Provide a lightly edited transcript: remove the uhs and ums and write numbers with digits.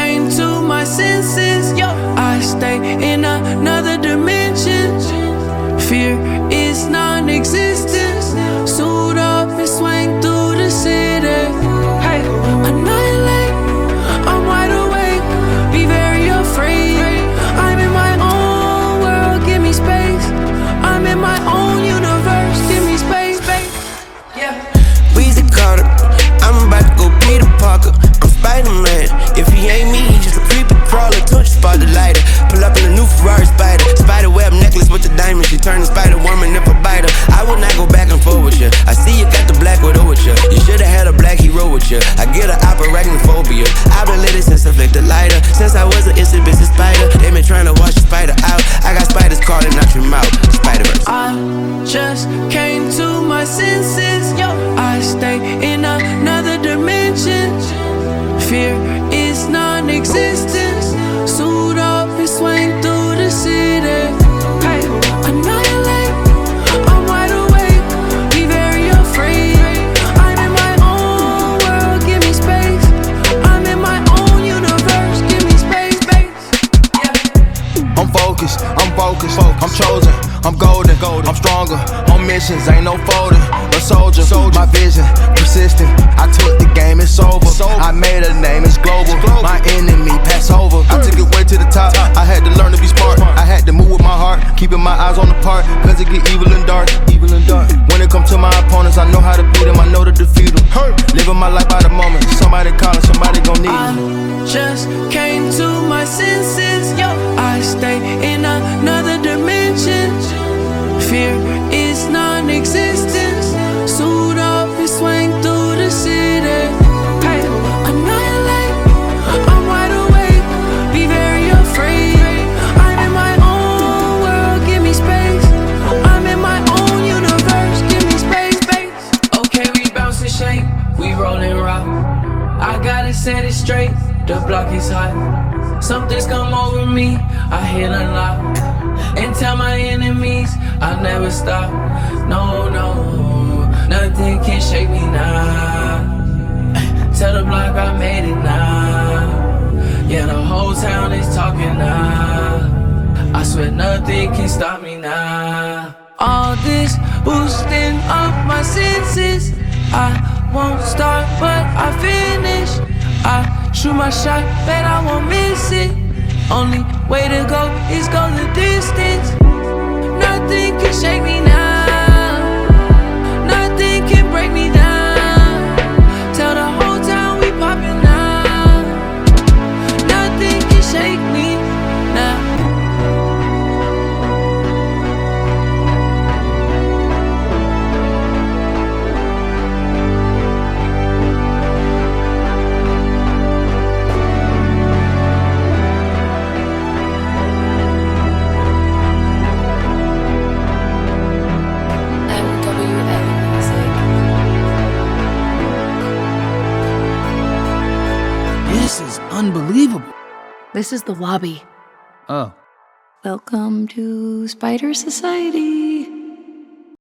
came to my senses. I stay in another dimension. Fear is non-existent. Suit up and swing through the city. Hey, annihilate, I'm wide awake. Be very afraid. I'm in my own world, give me space. I'm in my own universe, give me space. Yeah. Weezy Carter, I'm about to go Peter Parker. I'm Spider-Man. If he ain't me, he's just a creepy crawler. Touch spot the lighter. Pull up in a new Ferrari Spider. Spider-web necklace with the diamond. She turned Spider-Woman if I bite her. I will not go back and forth with you. I see you got the black widow with you. You should've had a black hero with you. I get an arachnophobia. I've been lit since I flicked the lighter. Since I was an instant busy spider. They been trying to wash the spider out. I got spiders crawling out your mouth. Spider-Verse. I just came to my senses. I stay in another dimension. Fear is non-existent. Suit up and swing through the city. Hey, annihilate, I'm wide awake. Be very afraid. I'm in my own world, give me space. I'm in my own universe, give me space. Yeah. I'm focused, I'm chosen, I'm golden, I'm stronger, on missions, ain't no folding. A soldier, my vision, persistent. I took the game, it's over. I made a name, it's global. My enemy, pass over. I took it way to the top. I had to learn to be smart. I had to move with my heart, keeping my eyes on the part, cause it get evil and dark. When it comes to my opponents, I know how to beat them, I know to defeat them. Living my life by the moment. Somebody calling, somebody gon' need me. I just came to my senses. I stay in another dimension. Fear is non-existent. Suit up and swing through the city. Hey, annihilate, I'm wide awake. Be very afraid. I'm in my own world, give me space. I'm in my own universe, give me space. Okay, we bounce and shake, we roll and rock. I gotta set it straight, the block is hot. Something's come over me, I hit unlock. And tell my enemies I'll never stop. No, nothing can shake me now. Tell the block I made it now. Yeah, the whole town is talking now. I swear nothing can stop me now. All this boosting up my senses. I won't start, but I finish. I shoot my shot, bet I won't miss it. Only way to go is go the distance. Nothing can shake me now. Nothing can break me down. Tell the whole town we poppin' now. Nothing can shake me now. Unbelievable. This is the lobby. Oh. Welcome to Spider Society.